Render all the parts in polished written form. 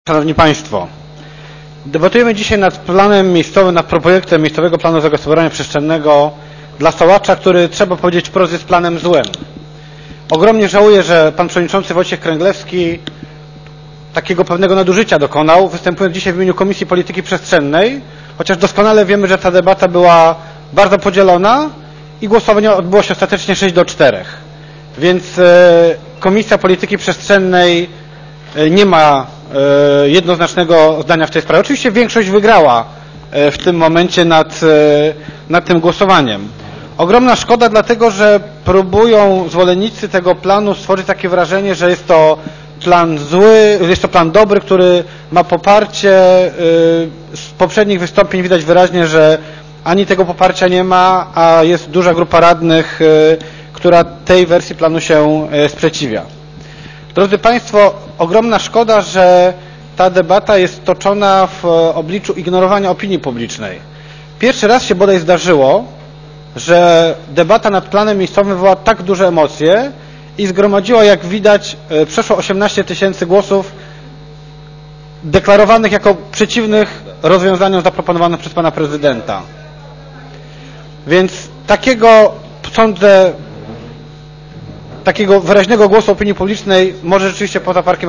Szanowni Państwo, debatujemy dzisiaj nad planem miejscowym, nad projektem miejscowego planu zagospodarowania przestrzennego dla Sołacza, który, trzeba powiedzieć wprost, jest planem złym. Ogromnie żałuję, że pan przewodniczący Wojciech Kręglewski takiego pewnego nadużycia dokonał, występując dzisiaj w imieniu Komisji Polityki Przestrzennej, chociaż doskonale wiemy, że ta debata była bardzo podzielona i głosowanie odbyło się ostatecznie 6-4. Więc Komisja Polityki Przestrzennej nie ma jednoznacznego zdania w tej sprawie. Oczywiście większość wygrała w tym momencie nad tym głosowaniem. Ogromna szkoda, dlatego że próbują zwolennicy tego planu stworzyć takie wrażenie, że jest to plan zły, jest to plan dobry, który ma poparcie. Z poprzednich wystąpień widać wyraźnie, że ani tego poparcia nie ma, a jest duża grupa radnych, która tej wersji planu się sprzeciwia. Drodzy Państwo, ogromna szkoda, że ta debata jest toczona w obliczu ignorowania opinii publicznej. Pierwszy raz się bodaj zdarzyło, że debata nad planem miejscowym wywołała tak duże emocje i zgromadziła, jak widać, przeszło 18 000 głosów deklarowanych jako przeciwnych rozwiązaniom zaproponowanym przez pana prezydenta. Więc takiego wyraźnego głosu opinii publicznej może rzeczywiście poza Parkiem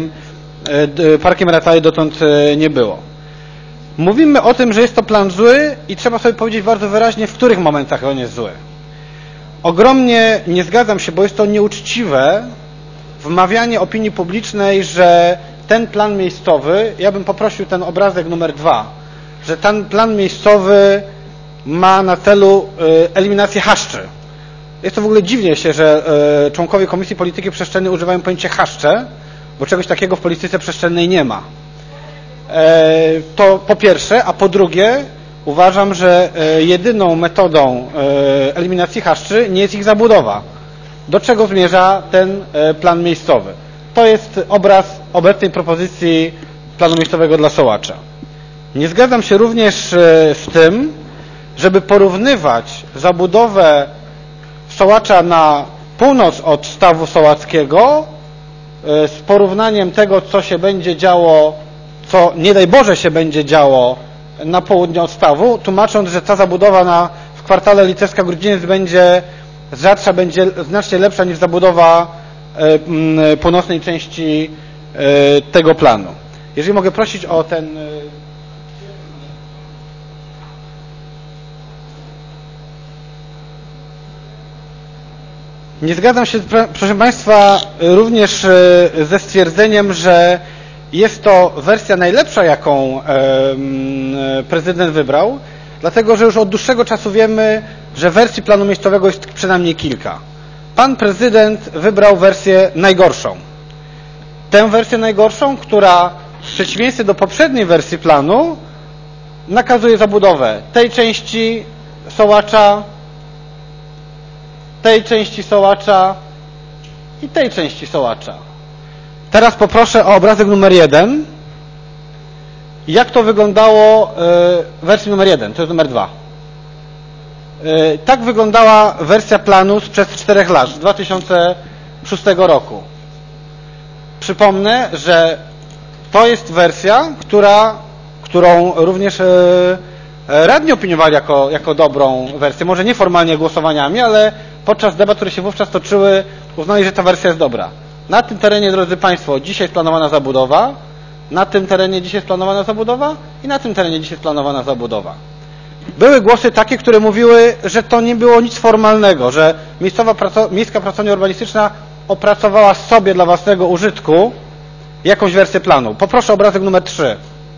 Rataje dotąd nie było. Mówimy o tym, że jest to plan zły i trzeba sobie powiedzieć bardzo wyraźnie, w których momentach on jest zły. Ogromnie nie zgadzam się, bo jest to nieuczciwe wmawianie opinii publicznej, że ten plan miejscowy, ja bym poprosił ten obrazek numer 2, że ten plan miejscowy ma na celu eliminację chaszczy. Jest to w ogóle dziwnie się, że członkowie Komisji Polityki Przestrzennej używają pojęcia chaszcze, bo czegoś takiego w polityce przestrzennej nie ma. To po pierwsze, a po drugie uważam, że jedyną metodą eliminacji chaszczy nie jest ich zabudowa. Do czego zmierza ten plan miejscowy? To jest obraz obecnej propozycji planu miejscowego dla Sołacza. Nie zgadzam się również z tym, żeby porównywać zabudowę Sołacza na północ od stawu sołackiego z porównaniem tego, co się będzie działo, co nie daj Boże się będzie działo na południe od stawu, tłumacząc, że ta zabudowa w kwartale Litewska-Grudzieniec będzie rzadsza, będzie znacznie lepsza niż zabudowa północnej części tego planu. Jeżeli mogę prosić o ten... Nie zgadzam się, proszę Państwa, również ze stwierdzeniem, że jest to wersja najlepsza, jaką prezydent wybrał, dlatego że już od dłuższego czasu wiemy, że wersji planu miejscowego jest przynajmniej kilka. Pan prezydent wybrał wersję najgorszą. Tę wersję najgorszą, która w przeciwieństwie do poprzedniej wersji planu nakazuje zabudowę tej części Sołacza, tej części Sołacza i tej części Sołacza. Teraz poproszę o obrazek numer 1. Jak to wyglądało w wersji numer 1? To jest numer 2. Tak wyglądała wersja planu sprzed 4 lat, z 2006 roku. Przypomnę, że to jest wersja, którą również radni opiniowali jako dobrą wersję. Może nie formalnie głosowaniami, ale podczas debat, które się wówczas toczyły, uznali, że ta wersja jest dobra. Na tym terenie, drodzy Państwo, dzisiaj jest planowana zabudowa, na tym terenie dzisiaj jest planowana zabudowa i na tym terenie dzisiaj jest planowana zabudowa. Były głosy takie, które mówiły, że to nie było nic formalnego, że Miejska Pracownia Urbanistyczna opracowała sobie dla własnego użytku jakąś wersję planu. Poproszę obrazek numer 3.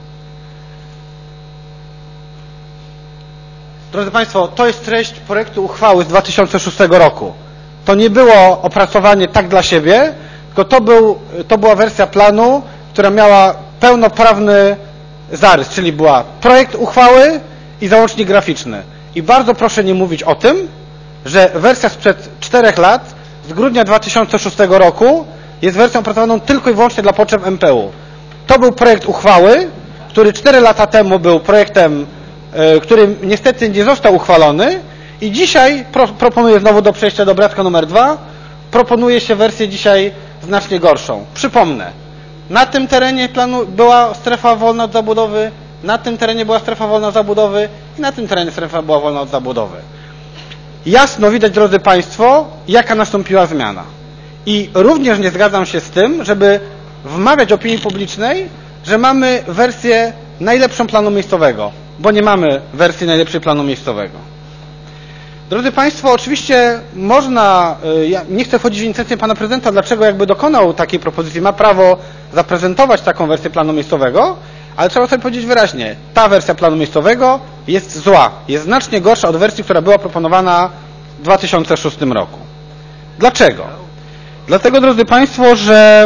Drodzy Państwo, to jest treść projektu uchwały z 2006 roku. To nie było opracowanie tak dla siebie, tylko to była wersja planu, która miała pełnoprawny zarys, czyli była projekt uchwały i załącznik graficzny. I bardzo proszę nie mówić o tym, że wersja sprzed 4 lat, z grudnia 2006 roku, jest wersją opracowaną tylko i wyłącznie dla potrzeb MPU. To był projekt uchwały, który 4 lata temu był projektem, który niestety nie został uchwalony i dzisiaj proponuję znowu do przejścia do obrazka numer 2, proponuje się wersję dzisiaj znacznie gorszą. Przypomnę, Na tym terenie była strefa wolna od zabudowy, na tym terenie była strefa wolna od zabudowy i na tym terenie strefa była wolna od zabudowy. Jasno widać, drodzy Państwo, jaka nastąpiła zmiana. I również nie zgadzam się z tym, żeby wmawiać opinii publicznej, że mamy wersję najlepszą planu miejscowego, bo nie mamy wersji najlepszej planu miejscowego. Drodzy Państwo, oczywiście można, ja nie chcę wchodzić w intencję Pana Prezydenta, dlaczego jakby dokonał takiej propozycji, ma prawo zaprezentować taką wersję planu miejscowego, ale trzeba sobie powiedzieć wyraźnie, ta wersja planu miejscowego jest zła, jest znacznie gorsza od wersji, która była proponowana w 2006 roku. Dlaczego? Dlatego, drodzy Państwo, że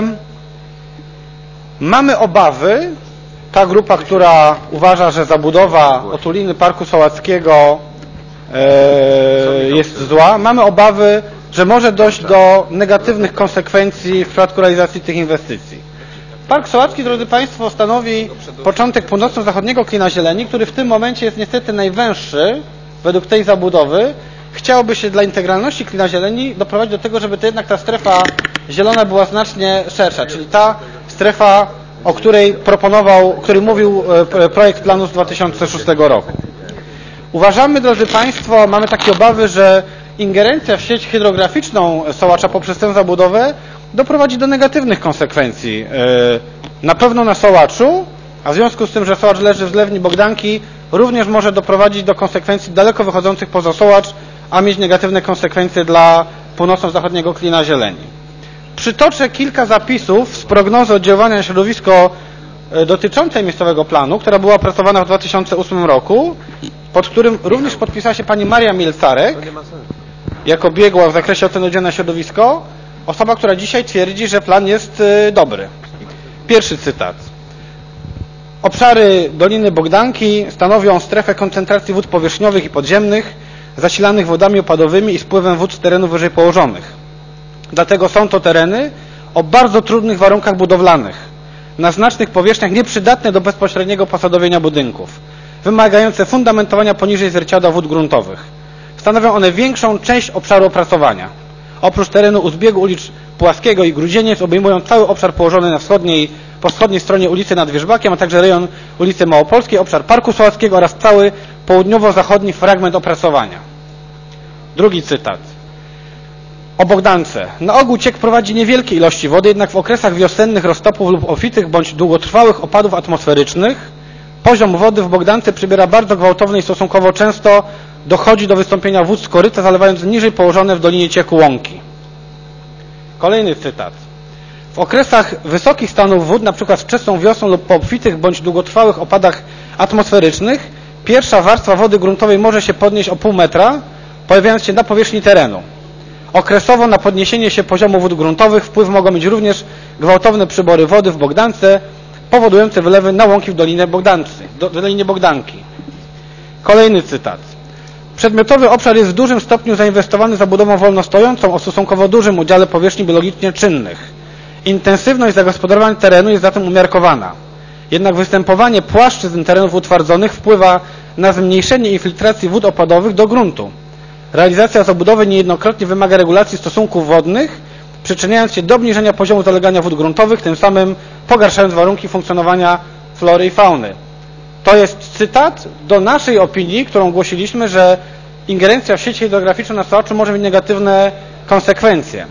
mamy obawy, ta grupa, która uważa, że zabudowa otuliny Parku Sołackiego jest zła, mamy obawy, że może dojść do negatywnych konsekwencji w przypadku realizacji tych inwestycji. Park Sołacki, drodzy Państwo, stanowi początek północno-zachodniego klina zieleni, który w tym momencie jest niestety najwęższy według tej zabudowy. Chciałoby się dla integralności klina zieleni doprowadzić do tego, żeby to jednak ta strefa zielona była znacznie szersza, czyli ta strefa, o której mówił projekt planu z 2006 roku. Uważamy, drodzy Państwo, mamy takie obawy, że ingerencja w sieć hydrograficzną Sołacza poprzez tę zabudowę doprowadzi do negatywnych konsekwencji. Na pewno na Sołaczu, a w związku z tym, że Sołacz leży w zlewni Bogdanki, również może doprowadzić do konsekwencji daleko wychodzących poza Sołacz, a mieć negatywne konsekwencje dla północno-zachodniego klina zieleni. Przytoczę kilka zapisów z prognozy oddziaływania na środowisko dotyczącej miejscowego planu, która była opracowana w 2008 roku, pod którym również podpisała się pani Maria Mielcarek, jako biegła w zakresie oceny oddziaływania na środowisko, osoba, która dzisiaj twierdzi, że plan jest dobry. Pierwszy cytat. Obszary Doliny Bogdanki stanowią strefę koncentracji wód powierzchniowych i podziemnych, zasilanych wodami opadowymi i spływem wód z terenów wyżej położonych. Dlatego są to tereny o bardzo trudnych warunkach budowlanych, na znacznych powierzchniach nieprzydatne do bezpośredniego posadowienia budynków, wymagające fundamentowania poniżej zwierciadła wód gruntowych. Stanowią one większą część obszaru opracowania. Oprócz terenu u zbiegu ulic Pułaskiego i Grudzieniec obejmują cały obszar położony po wschodniej stronie ulicy nad Wierzbakiem, a także rejon ulicy Małopolskiej, obszar Parku Sołackiego oraz cały południowo-zachodni fragment opracowania. Drugi cytat. O Bogdance. Na ogół ciek prowadzi niewielkie ilości wody, jednak w okresach wiosennych roztopów lub obfitych bądź długotrwałych opadów atmosferycznych poziom wody w Bogdance przybiera bardzo gwałtowny i stosunkowo często dochodzi do wystąpienia wód z koryta, zalewając niżej położone w dolinie cieku łąki. Kolejny cytat. W okresach wysokich stanów wód, np. wczesną wiosną lub po obfitych bądź długotrwałych opadach atmosferycznych, pierwsza warstwa wody gruntowej może się podnieść o pół metra, pojawiając się na powierzchni terenu. Okresowo na podniesienie się poziomu wód gruntowych wpływ mogą mieć również gwałtowne przybory wody w Bogdance, powodujące wylewy na łąki w Dolinie Bogdanki. Kolejny cytat. Przedmiotowy obszar jest w dużym stopniu zainwestowany zabudową wolnostojącą o stosunkowo dużym udziale powierzchni biologicznie czynnych. Intensywność zagospodarowania terenu jest zatem umiarkowana. Jednak występowanie płaszczyzn terenów utwardzonych wpływa na zmniejszenie infiltracji wód opadowych do gruntu. Realizacja zabudowy niejednokrotnie wymaga regulacji stosunków wodnych, przyczyniając się do obniżenia poziomu zalegania wód gruntowych, tym samym pogarszając warunki funkcjonowania flory i fauny. To jest cytat do naszej opinii, którą głosiliśmy, że ingerencja w sieć hydrograficzną na Sołaczu może mieć negatywne konsekwencje.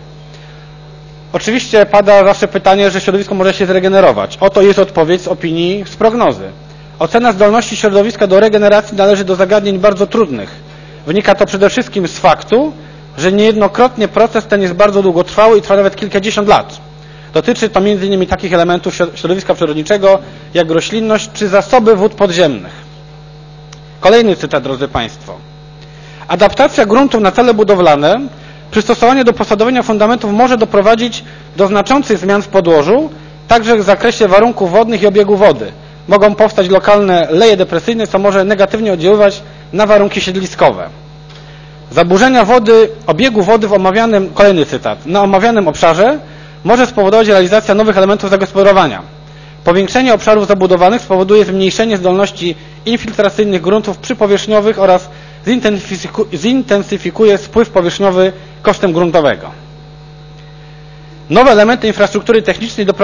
Oczywiście pada zawsze pytanie, że środowisko może się zregenerować. Oto jest odpowiedź z opinii, z prognozy. Ocena zdolności środowiska do regeneracji należy do zagadnień bardzo trudnych. Wynika to przede wszystkim z faktu, że niejednokrotnie proces ten jest bardzo długotrwały i trwa nawet kilkadziesiąt lat. Dotyczy to m.in. takich elementów środowiska przyrodniczego, jak roślinność czy zasoby wód podziemnych. Kolejny cytat, drodzy Państwo. Adaptacja gruntów na cele budowlane, przystosowanie do posadowienia fundamentów może doprowadzić do znaczących zmian w podłożu, także w zakresie warunków wodnych i obiegu wody. Mogą powstać lokalne leje depresyjne, co może negatywnie oddziaływać na warunki siedliskowe. Zaburzenia obiegu wody w omawianym, kolejny cytat, na omawianym obszarze może spowodować realizacja nowych elementów zagospodarowania. Powiększenie obszarów zabudowanych spowoduje zmniejszenie zdolności infiltracyjnych gruntów przypowierzchniowych oraz zintensyfikuje spływ powierzchniowy kosztem gruntowego. Nowe elementy infrastruktury technicznej